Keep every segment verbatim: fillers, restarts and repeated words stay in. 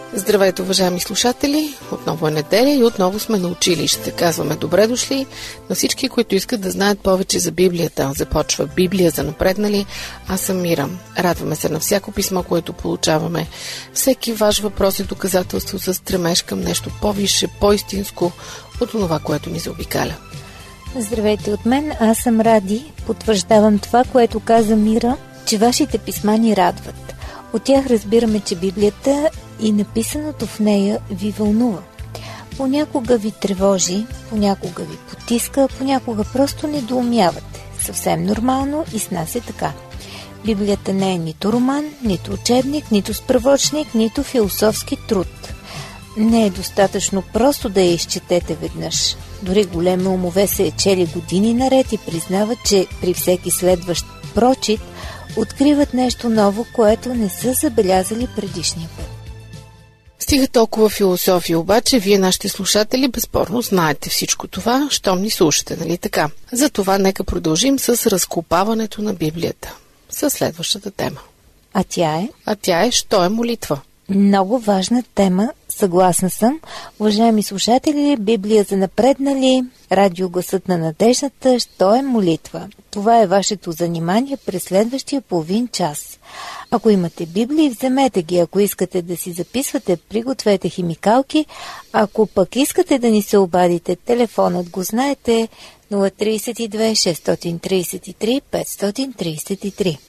Здравейте, уважаеми слушатели! Отново е неделя и отново сме на училище. Казваме добре дошли на всички, които искат да знаят повече за Библията. Започва Библия за напреднали. Аз съм Мира. Радваме се на всяко писмо, което получаваме. Всеки ваш въпрос е доказателство за стремеж към нещо по-висше, по-истинско от това, което ни заобикаля. Здравейте от мен, аз съм Ради. Потвърждавам това, което каза Мира, че вашите писма ни радват. От тях разбираме, че Библията и написаното в нея ви вълнува. Понякога ви тревожи, понякога ви потиска, понякога просто недоумявате. Съвсем нормално и с нас е така. Библията не е нито роман, нито учебник, нито справочник, нито философски труд. Не е достатъчно просто да я изчетете веднъж. Дори големи умове се е чели години наред и признават, че при всеки следващ прочит откриват нещо ново, което не са забелязали предишния път. Стига толкова философия, обаче вие, нашите слушатели, безспорно знаете всичко това, щом ни слушате, нали така? Затова нека продължим с разкопаването на Библията, със следващата тема. А тя е? А тя е, що е молитва? Много важна тема, съгласна съм. Уважаеми слушатели, Библия за напреднали, радио Гласът на надеждата, що е молитва? Това е вашето занимание през следващия половин час. Ако имате Библии, вземете ги. Ако искате да си записвате, пригответе химикалки. Ако пък искате да ни се обадите, телефонът го знаете, нула три две шест три три пет три три.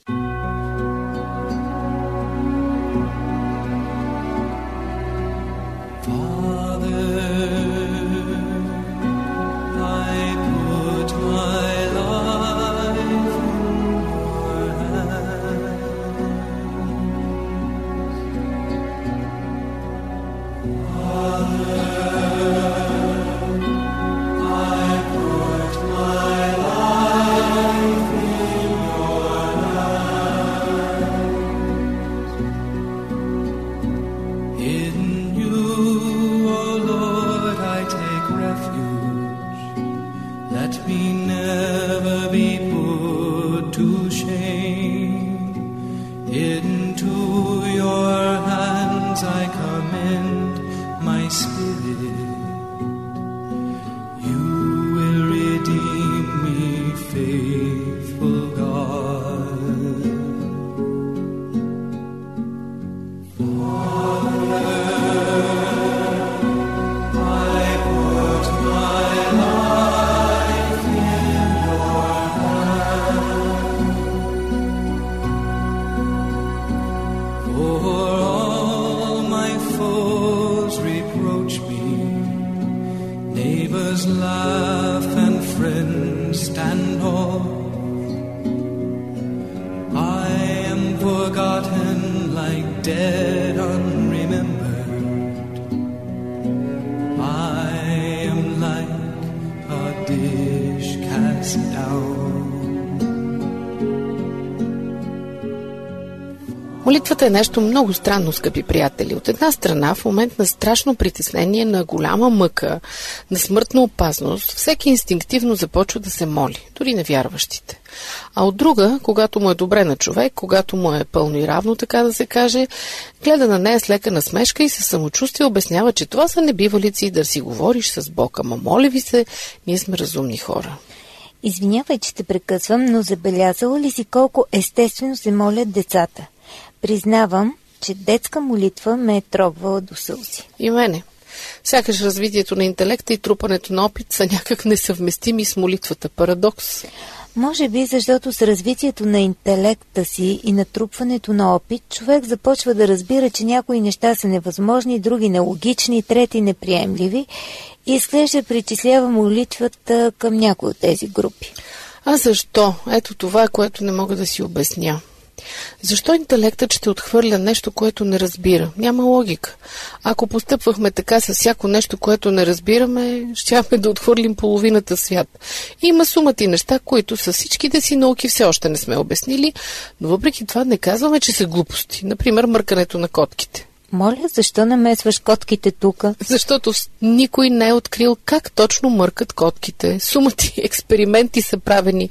Молитвата е нещо много странно, скъпи приятели. От една страна, в момент на страшно притеснение, на голяма мъка, на смъртна опасност, всеки инстинктивно започва да се моли, дори невярващите. А от друга, когато му е добре на човек, когато му е пълно и равно, така да се каже, гледа на нея с лека насмешка и със самочувствие обяснява, че това са небивалици и да си говориш с Бог. Ама моля ви се, ние сме разумни хора. Извинявай, че те прекъсвам, но забелязала ли си колко естествено се молят децата? Признавам, че детска молитва ме е трогвала до сълзи. И мене. Сякаш развитието на интелекта и трупането на опит са някак несъвместими с молитвата. Парадокс. Може би, защото с развитието на интелекта си и натрупването на опит, човек започва да разбира, че някои неща са невъзможни, други нелогични, трети неприемливи и изглежда причислява молитвата към някои от тези групи. А защо? Ето това, което не мога да си обясня. Защо интелектът ще отхвърля нещо, което не разбира? Няма логика. Ако постъпвахме така с всяко нещо, което не разбираме, щяхме да отхвърлим половината свят. Има сумати неща, които с всичките си науки все още не сме обяснили, но въпреки това не казваме, че са глупости. Например, мъркането на котките. Моля, защо намесваш котките тука? Защото никой не е открил как точно мъркат котките. Сумати експерименти са правени.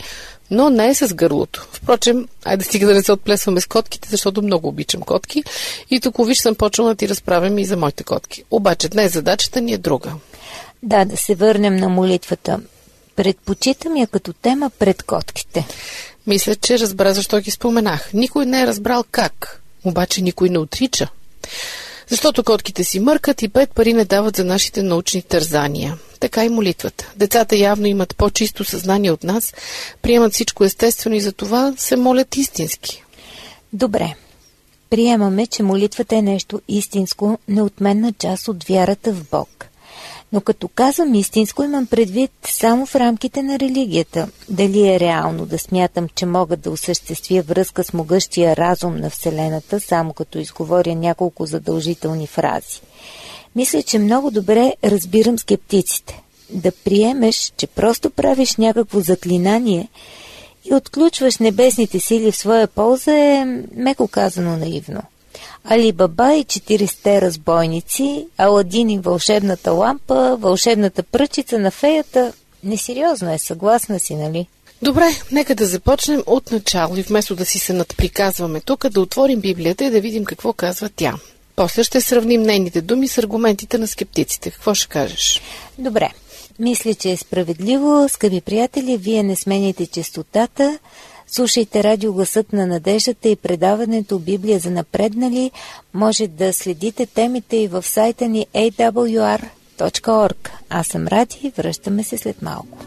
но не е с гърлото. Впрочем, айде стига да не се отплесваме с котките, защото много обичам котки и тук виж съм почнала да ти разправям и за моите котки. Обаче днес задачата ни е друга. Да, да се върнем на молитвата. Предпочитам я като тема пред котките. Мисля, че разбра защо ги споменах. Никой не е разбрал как, обаче никой не отрича. Защото котките си мъркат и пет пари не дават за нашите научни тързания. Така и молитвата. Децата явно имат по-чисто съзнание от нас, приемат всичко естествено и затова се молят истински. Добре. Приемаме, че молитвата е нещо истинско, неотменна част от вярата в Бог. Но като казвам истинско, имам предвид само в рамките на религията. Дали е реално да смятам, че мога да осъществя връзка с могъщия разум на Вселената, само като изговоря няколко задължителни фрази? Мисля, че много добре разбирам скептиците. Да приемеш, че просто правиш някакво заклинание и отключваш небесните сили в своя полза е, меко казано, наивно. Али Баба и четиристте разбойници, Аладин и вълшебната лампа, вълшебната пръчица на феята. Несериозно е, съгласна си, нали? Добре, нека да започнем от начало и вместо да си се надприказваме тук, да отворим Библията и да видим какво казва тя. После ще сравним нейните думи с аргументите на скептиците. Какво ще кажеш? Добре. Мисля, че е справедливо. Скъпи приятели, вие не сменяйте честотата. Слушайте радио Гласът на надеждата и предаването Библия за напреднали. Може да следите темите и в сайта ни ей дабъл ю ар точка орг. Аз съм Ради и връщаме се след малко.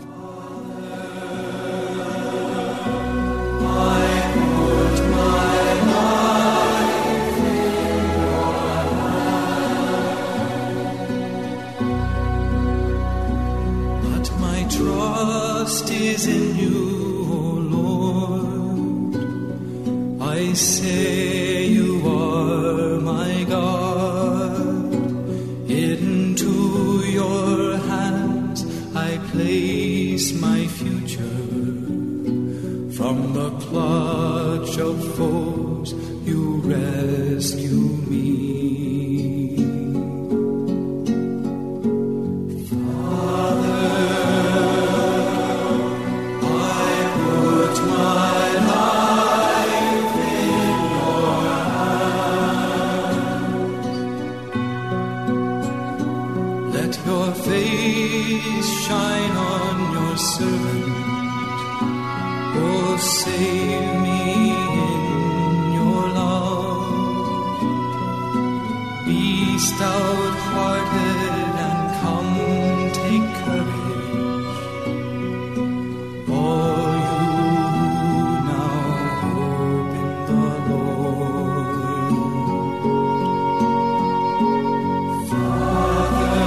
Trust is in you, O Lord. I say you are my God. Into your hands I place my future. From the clutch of foes you rescue me. Shine on your servant, oh, save me in your love. Be stout-hearted and come take courage, all you who now hope in the Lord. Father,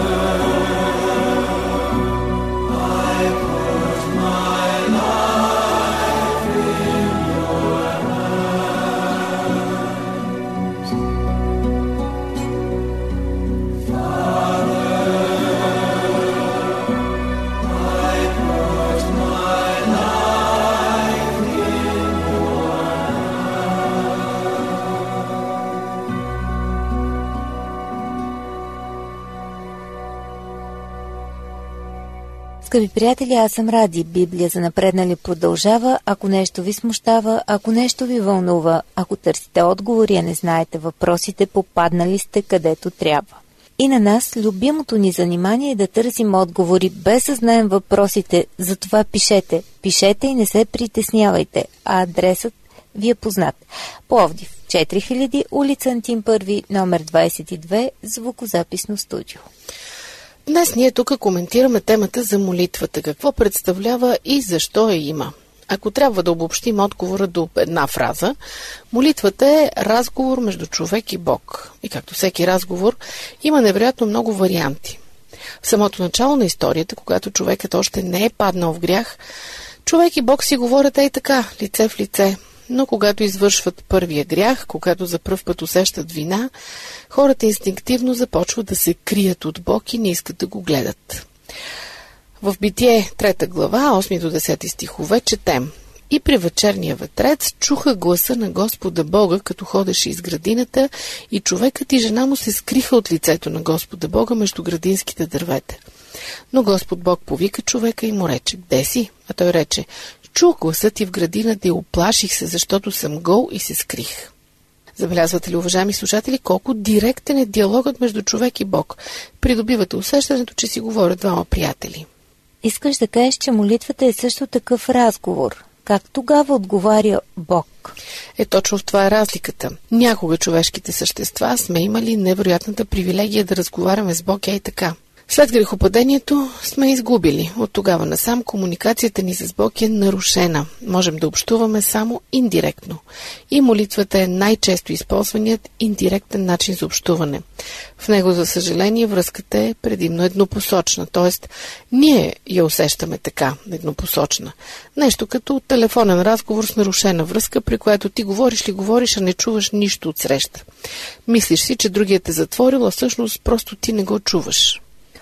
Скъпи приятели, аз съм Ради. Библия за напреднали продължава. Ако нещо ви смущава, ако нещо ви вълнува, ако търсите отговори, а не знаете въпросите, попаднали сте където трябва. И на нас любимото ни занимание е да търсим отговори, без да знаем въпросите. Затова пишете. Пишете и не се притеснявайте. А адресът ви е познат. Пловдив, четири хиляди, улица Антим първи, номер двадесет и две, звукозаписно студио. Днес ние тук коментираме темата за молитвата, какво представлява и защо я има. Ако трябва да обобщим отговора до една фраза, молитвата е разговор между човек и Бог. И както всеки разговор, има невероятно много варианти. В самото начало на историята, когато човекът още не е паднал в грях, човек и Бог си говорят ей така, лице в лице. Но когато извършват първия грях, когато за пръв път усещат вина, хората инстинктивно започват да се крият от Бог и не искат да го гледат. В Битие, трета глава, осми до десети стихове, четем: И при вечерния ветрец чуха гласа на Господа Бога, като ходеше из градината, и човекът и жена му се скриха от лицето на Господа Бога между градинските дървета. Но Господ Бог повика човека и му рече: Где си? А той рече: Чух гласа ти в градината и оплаших се, защото съм гол и се скрих. Забелязвате ли, уважаеми слушатели, колко директен е диалогът между човек и Бог? Придобивате усещането, че си говорят двама приятели. Искаш да кажеш, че молитвата е също такъв разговор. Как тогава отговаря Бог? Е, точно в това е разликата. Някога човешките същества сме имали невероятната привилегия да разговаряме с Бог, е и така. След грехопадението сме изгубили. От тогава насам комуникацията ни с Бог е нарушена. Можем да общуваме само индиректно. И молитвата е най-често използваният индиректен начин за общуване. В него, за съжаление, връзката е предимно еднопосочна, т.е. ние я усещаме така, еднопосочна. Нещо като телефонен разговор с нарушена връзка, при която ти говориш ли говориш, а не чуваш нищо от среща. Мислиш си, че другият е затворил, а всъщност просто ти не го чуваш.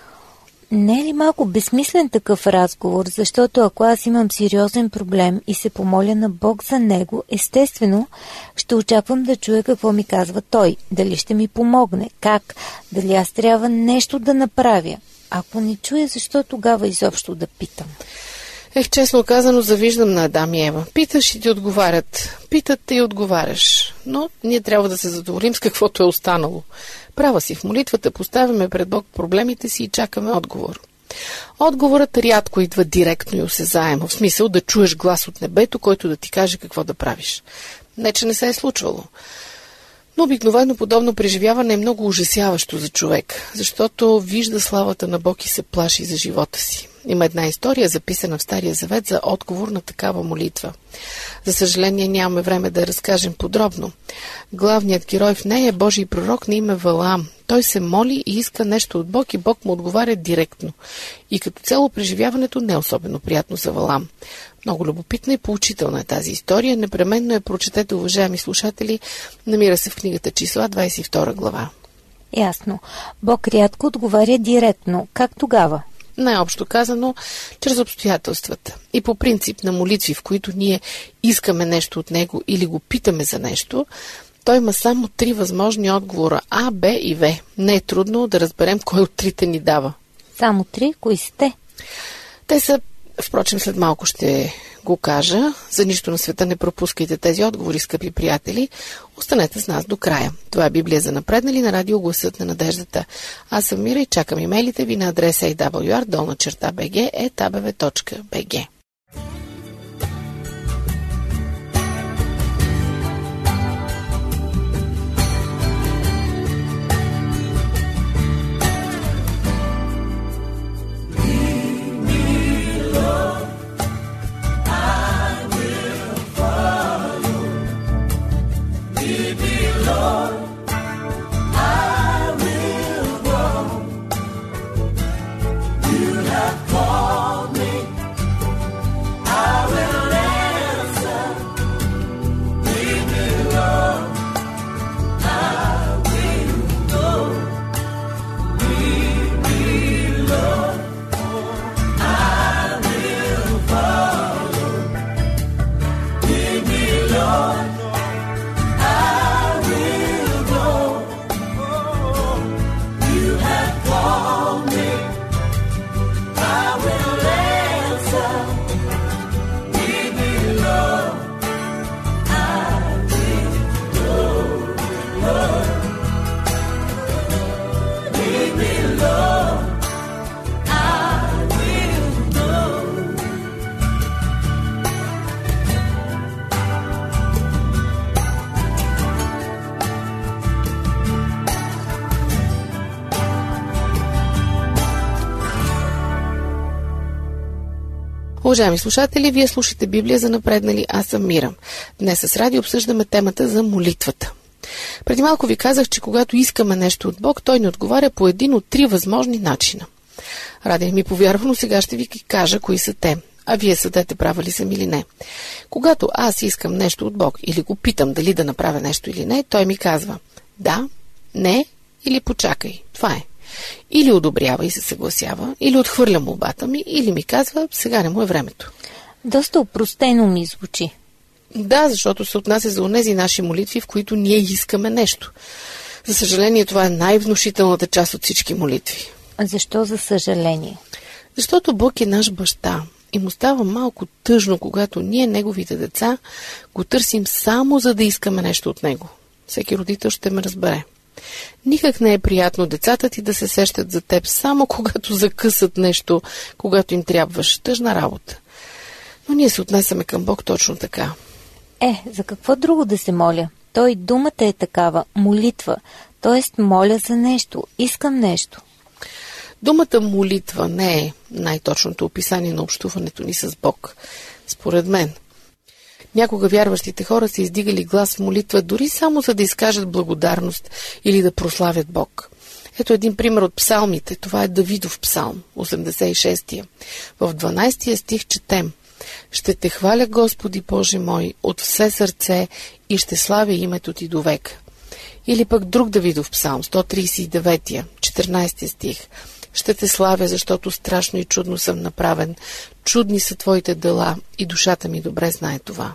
Не е ли малко безсмислен такъв разговор, защото ако аз имам сериозен проблем и се помоля на Бог за него, естествено ще очаквам да чуя какво ми казва той, дали ще ми помогне, как, дали аз трябва нещо да направя. Ако не чуя, защо тогава изобщо да питам? Ех, честно казано, завиждам на Адам и Ева. Питаш и ти отговарят. Питат те и отговаряш. Но ние трябва да се задоволим с каквото е останало. Права си, в молитвата поставяме пред Бог проблемите си и чакаме отговор. Отговорът рядко идва директно и осезаемо, в смисъл да чуеш глас от небето, който да ти каже какво да правиш. Не, че не се е случвало. Но обикновено подобно преживяване е много ужасяващо за човек, защото вижда славата на Бог и се плаши за живота си. Има една история, записана в Стария завет, за отговор на такава молитва. За съжаление, нямаме време да я разкажем подробно. Главният герой в нея е Божий пророк на име Валаам. Той се моли и иска нещо от Бог и Бог му отговаря директно. И като цяло преживяването не е особено приятно за Валаам. Много любопитна и поучителна е тази история. Непременно я прочетете, уважаеми слушатели. Намира се в книгата Числа, двадесет и втора глава. Ясно. Бог рядко отговаря директно. Как тогава? Най-общо казано, чрез обстоятелствата. И по принцип на молитви, в които ние искаме нещо от него или го питаме за нещо, той има само три възможни отговора – А, Б и В. Не е трудно да разберем кой от трите ни дава. Само три? Кои сте? Те са, впрочем, след малко ще го кажа. За нищо на света не пропускайте тези отговори, скъпи приятели. Останете с нас до края. Това е Библия за напреднали на радио Гласът на надеждата. Аз съм Мира и чакам имейлите ви на адреса ей дабъл ю ар долна черта би джи ет а бе ве точка би джи. Уважаеми слушатели, вие слушате Библия за напреднали, аз съм Мира. Днес с радио обсъждаме темата за молитвата. Преди малко ви казах, че когато искаме нещо от Бог, той ни отговаря по един от три възможни начина. Ради не ми повярва, но сега ще ви кажа кои са те. А вие съдете права ли съм или не. Когато аз искам нещо от Бог или го питам дали да направя нещо или не, той ми казва да, не или почакай. Това е. Или одобрява и се съгласява, или отхвърля молбата ми, или ми казва сега не му е времето. Доста опростено ми звучи. Да, защото се отнася за онези наши молитви, в които ние искаме нещо. За съжаление, това е най-внушителната част от всички молитви. А защо за съжаление? Защото Бог е наш баща и му става малко тъжно, когато ние, неговите деца, го търсим само за да искаме нещо от него. Всеки родител ще ме разбере. Никак не е приятно децата ти да се сещат за теб само когато закъсат нещо, когато им трябваш. Тъжна работа. Но ние се отнесеме към Бог точно така. Е, за какво друго да се моля? Той думата е такава, молитва, т.е. моля за нещо, искам нещо. Думата молитва не е най-точното описание на общуването ни с Бог, според мен. Някога вярващите хора са издигали глас в молитва, дори само за да изкажат благодарност или да прославят Бог. Ето един пример от псалмите. Това е Давидов псалм, осемдесет и шести. В дванайсети стих четем: „Ще те хваля, Господи Боже мой, от все сърце и ще славя името ти до века.“ Или пък друг Давидов псалм, сто трийсет и девети, четиринайсети стих: „Ще те славя, защото страшно и чудно съм направен. Чудни са твоите дела и душата ми добре знае това.“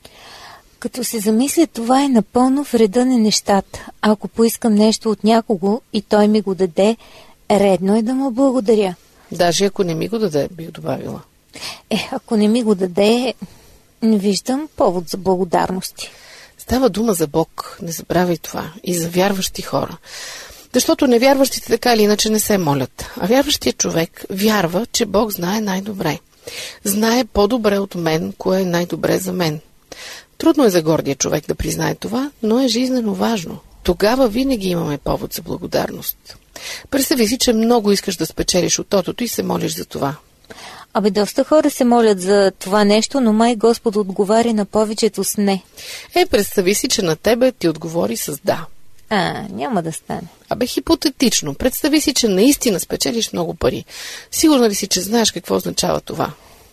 Като се замисля, това е напълно в реда на нещата. Ако поискам нещо от някого и той ми го даде, редно е да му благодаря. Даже ако не ми го даде, бих добавила. Е, ако не ми го даде, не виждам повод за благодарности. Става дума за Бог, не забравяй това, и за вярващи хора. Защото невярващите така или иначе не се молят. А вярващият човек вярва, че Бог знае най-добре. Знае по-добре от мен, кое е най-добре за мен. Трудно е за гордия човек да признае това, но е жизнено важно. Тогава винаги имаме повод за благодарност. Представи си, че много искаш да спечелиш от тотото и се молиш за това. Абе, доста хора се молят за това нещо, но май Господ отговаря на повечето с не. Е, представи си, че на тебе ти отговори с да. А, няма да стане. Абе, хипотетично. Представи си, че наистина спечелиш много пари. Сигурна ли си, че знаеш какво означава това?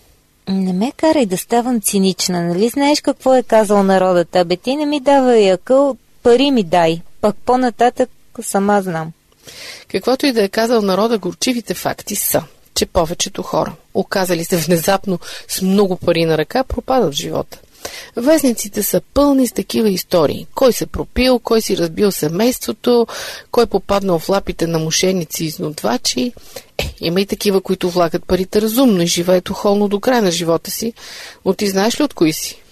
Не ме карай да ставам цинична, нали знаеш какво е казал народът? Абе, ти не ми давай акъл, пари ми дай. Пък по-нататък сама знам. Каквото и да е казал народа, горчивите факти са, че повечето хора, оказали се внезапно с много пари на ръка, пропадат в живота. Вестниците са пълни с такива истории. Кой се пропил, кой си разбил семейството, кой попаднал в лапите на мошеници и изнудвачи. Е, има и такива, които влагат парите разумно и живеят охолно до края на живота си. Но ти знаеш ли от кои си?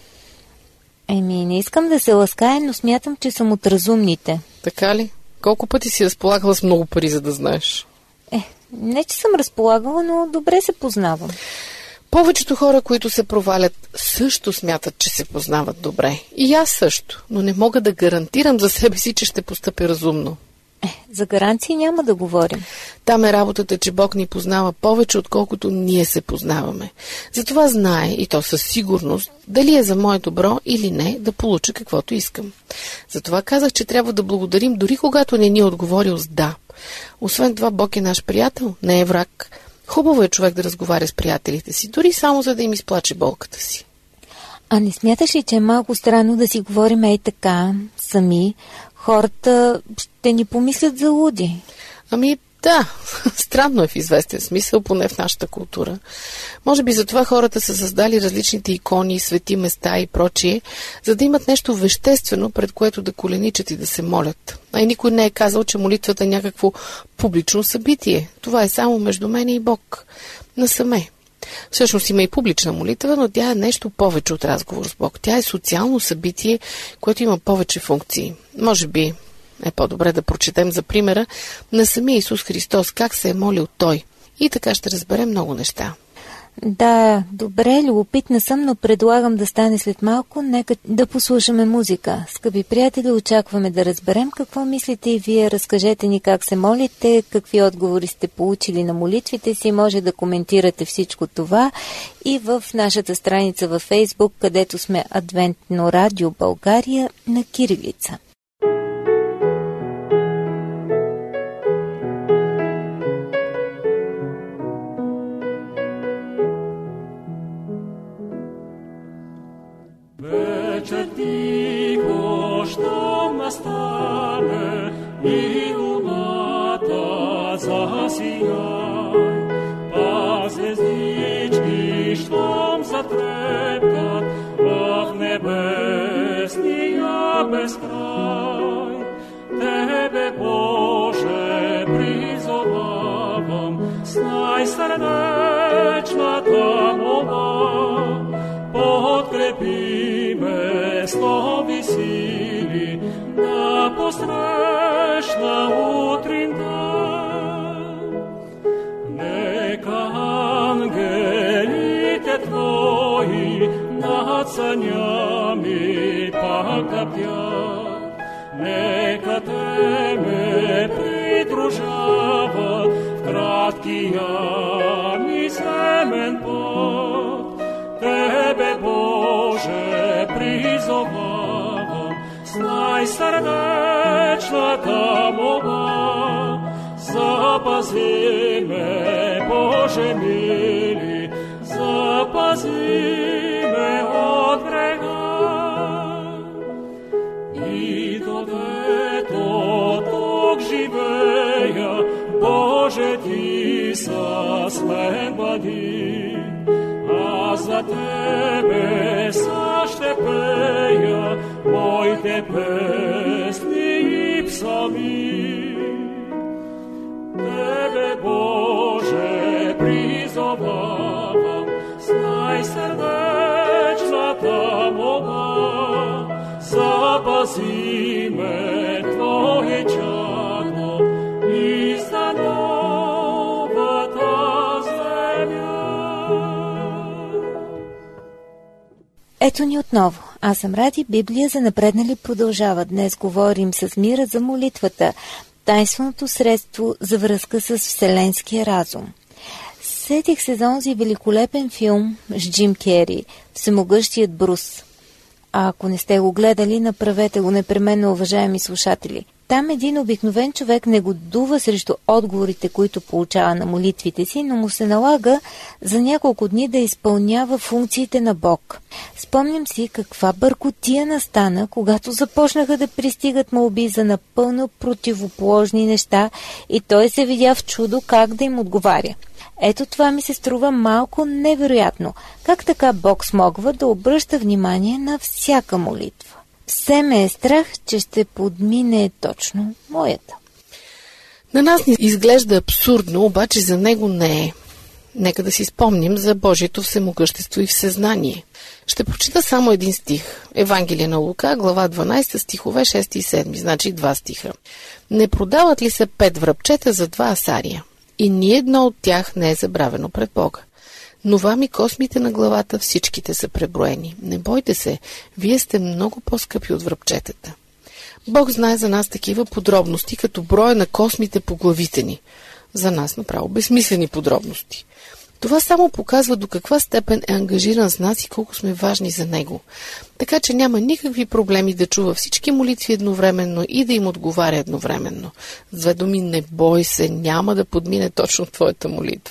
Еми, не искам да се лаская, но смятам, че съм от разумните. Така ли? Колко пъти си разполагала с много пари, за да знаеш? Е, не че съм разполагала, но добре се познавам. Повечето хора, които се провалят, също смятат, че се познават добре. И аз също, но не мога да гарантирам за себе си, че ще постъпя разумно. Е, за гаранции няма да говорим. Там е работата, че Бог ни познава повече, отколкото ние се познаваме. Затова знае, и то със сигурност, дали е за мое добро или не, да получа каквото искам. Затова казах, че трябва да благодарим, дори когато не ни е отговорил с да. Освен това, Бог е наш приятел, не е враг. Хубаво е човек да разговаря с приятелите си, дори само за да им изплаче болката си. А не смяташ ли, че е малко странно да си говорим ей така, сами? Хората ще ни помислят за луди. Ами да, странно е в известен смисъл, поне в нашата култура. Може би затова хората са създали различните икони, свети места и прочие, за да имат нещо веществено, пред което да коленичат и да се молят. А и никой не е казал, че молитвата е някакво публично събитие. Това е само между мен и Бог. Насаме. Всъщност има и публична молитва, но тя е нещо повече от разговор с Бог. Тя е социално събитие, което има повече функции. Може би е по-добре да прочетем за примера на самия Исус Христос, как се е молил Той. И така ще разберем много неща. Да, добре, любопитна съм, но предлагам да стане след малко. Нека да послушаме музика. Скъпи приятели, очакваме да разберем какво мислите и вие. Разкажете ни как се молите, какви отговори сте получили на молитвите си. Може да коментирате всичко това и в нашата страница във Фейсбук, където сме Адвентно радио България на кирилица. Вечер тихо, щом настане и луната засияй, пак звездички, щом затрепкат в небесния безкрай. Тебе, Боже, призовавам с най-сърдечната молитва. санями покопят, нека те ме придружават в краткия ми земен път. Тебе, Боже, призовавам с най-сърдечната молба. Запази ме, Боже мили, запази ме от греха. И докато тук живея, Боже, ти с мен бъди. Аз за Тебе са ще пея моите песни и псалми. Тебе, Боже, призовавам с най-сърдечната молба. Запази ме, Твое чадо, и за новата земя. Ето ни отново. Аз съм Ради. Библия за напреднали продължава. Днес говорим с Мира за молитвата, тайнственото средство за връзка с вселенския разум. Сетих се за онзи великолепен филм с Джим Кери, Всемогъщият Брус. А ако не сте го гледали, направете го непременно, уважаеми слушатели. Там един обикновен човек негодува срещу отговорите, които получава на молитвите си, но му се налага за няколко дни да изпълнява функциите на Бог. Спомням си каква бъркотия настана, когато започнаха да пристигат молби за напълно противоположни неща и той се видя в чудо как да им отговаря. Ето това ми се струва малко невероятно. Как така Бог смогва да обръща внимание на всяка молитва? Все ме е страх, че ще подмине точно моята. На нас ни изглежда абсурдно, обаче за него не е. Нека да си спомним за Божието всемогъщество и всезнание. Ще прочита само един стих. Евангелие на Лука, глава дванадесета, стихове шести и седми, значи два стиха. Не продават ли се пет връбчета за два асария? И ни едно от тях не е забравено пред Бога. Но вами космите на главата всичките са преброени. Не бойте се, вие сте много по-скъпи от връбчетата. Бог знае за нас такива подробности, като броя на космите по главите ни. За нас направо безсмислени подробности. Това само показва до каква степен е ангажиран с нас и колко сме важни за него. Така че няма никакви проблеми да чува всички молитви едновременно и да им отговаря едновременно. С две думи, не бой се, няма да подмине точно твоята молитва.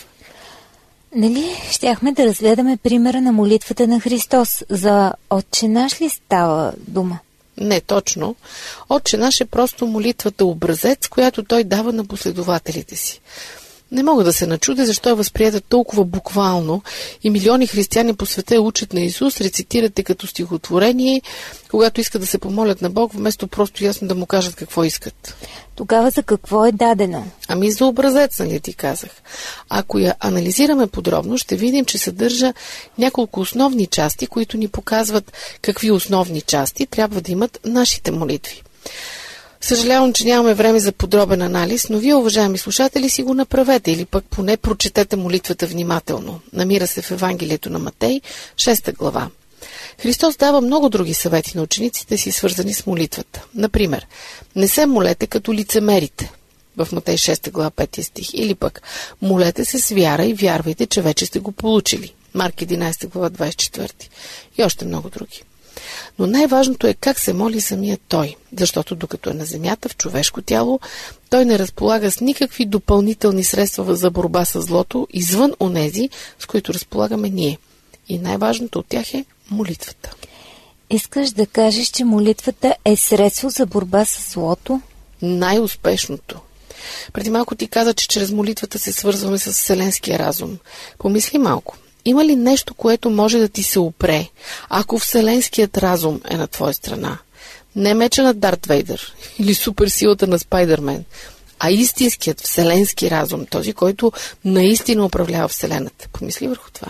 Нали, щяхме да разгледаме примера на молитвата на Христос. За Отче наш ли става дума? Не точно. Отче наш е просто молитвата образец, която той дава на последователите си. Не мога да се начудя защо е възприета толкова буквално и милиони християни по света учат на Исус, рецитирате като стихотворение, когато искат да се помолят на Бог, вместо просто ясно да му кажат какво искат. Тогава за какво е дадено? Ами за образец, нали ти казах. Ако я анализираме подробно, ще видим, че съдържа няколко основни части, които ни показват какви основни части трябва да имат нашите молитви. Съжалявам, че нямаме време за подробен анализ, но вие, уважаеми слушатели, си го направете или пък поне прочетете молитвата внимателно. Намира се в Евангелието на Матей, шеста глава. Христос дава много други съвети на учениците си, свързани с молитвата. Например, не се молете като лицемерите в Матей шеста глава, пети стих, или пък молете се с вяра и вярвайте, че вече сте го получили. Марк единадесета глава, двадесет и четвърти. И още много други. Но най-важното е как се моли самия той, защото докато е на земята в човешко тяло, той не разполага с никакви допълнителни средства за борба с злото, извън онези, с които разполагаме ние. И най-важното от тях е молитвата. Искаш да кажеш, че молитвата е средство за борба с злото? Най-успешното. Преди малко ти каза, че чрез молитвата се свързваме с вселенския разум. Помисли малко. Има ли нещо, което може да ти се опре, ако вселенският разум е на твоя страна? Не меча на Дарт Вейдър или суперсилата на Спайдермен, а истинският вселенски разум, този, който наистина управлява вселената. Помисли върху това.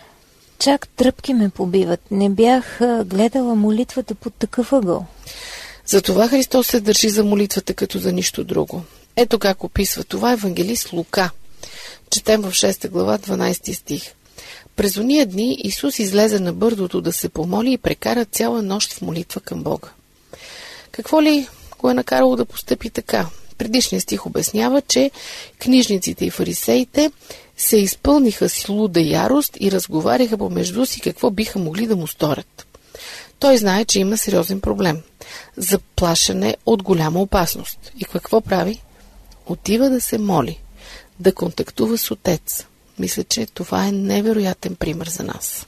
Чак тръпки ме побиват. Не бях гледала молитвата под такъв ъгъл. Затова Христос се държи за молитвата като за нищо друго. Ето как описва това евангелист Лука. Четем в шеста глава, дванадесети стих. През ония дни Исус излезе на бърдото да се помоли и прекара цяла нощ в молитва към Бога. Какво ли го е накарало да постъпи така? Предишният стих обяснява, че книжниците и фарисеите се изпълниха с луда ярост и разговаряха помежду си какво биха могли да му сторят. Той знае, че има сериозен проблем. Заплашене от голяма опасност. И какво прави? Отива да се моли, да контактува с Отец. Мисля, че това е невероятен пример за нас.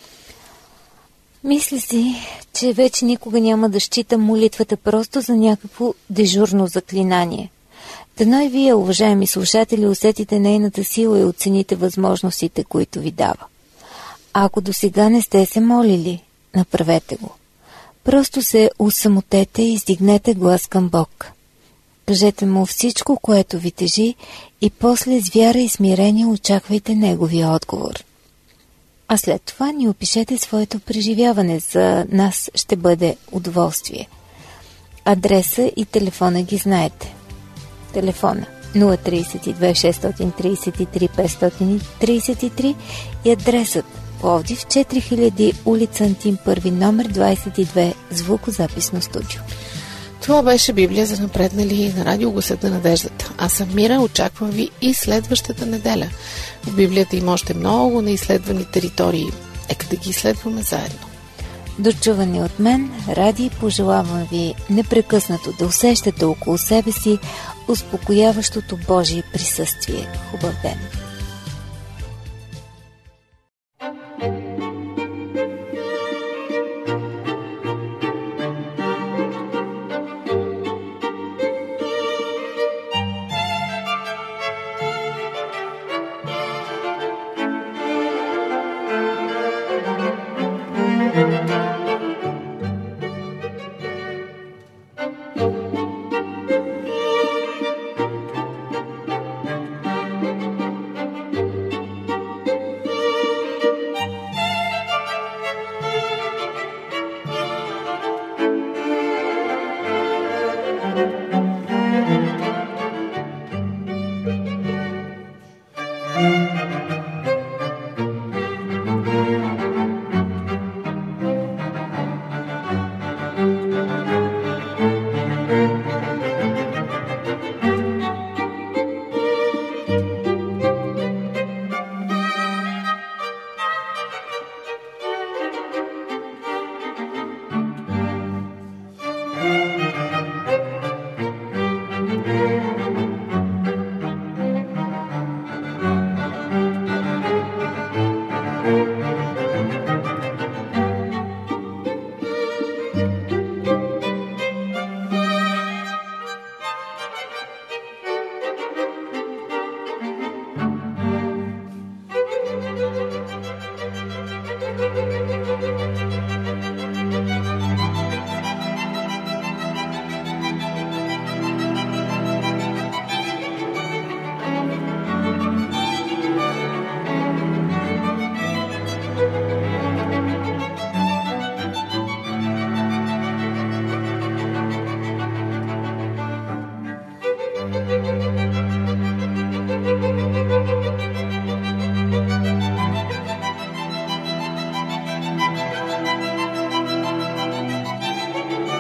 Мисля си, че вече никога няма да считам молитвата просто за някакво дежурно заклинание. Дано и вие, уважаеми слушатели, усетите нейната сила и оцените възможностите, които ви дава. А ако досега не сте се молили, направете го. Просто се усамотете и издигнете глас към Бог. Кажете му всичко, което ви тежи, и после с вяра и смирение очаквайте неговия отговор. А след това ни опишете своето преживяване. За нас ще бъде удоволствие. Адреса и телефона ги знаете. Телефона нула три две шест три три пет три три и адресът Пловдив, четири хиляди, улица Антим първи, номер двадесет и две, звукозаписно студио. Това беше Библия за напреднали на радио Гласът на надеждата. Аз съм Мира, очаквам ви и следващата неделя. В Библията има още много неизследвани територии. Ека да ги изследваме заедно. До чуване от мен, Ради, пожелавам ви непрекъснато да усещате около себе си успокояващото Божие присъствие. Хубав ден!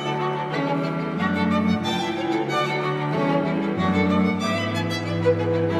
Thank you.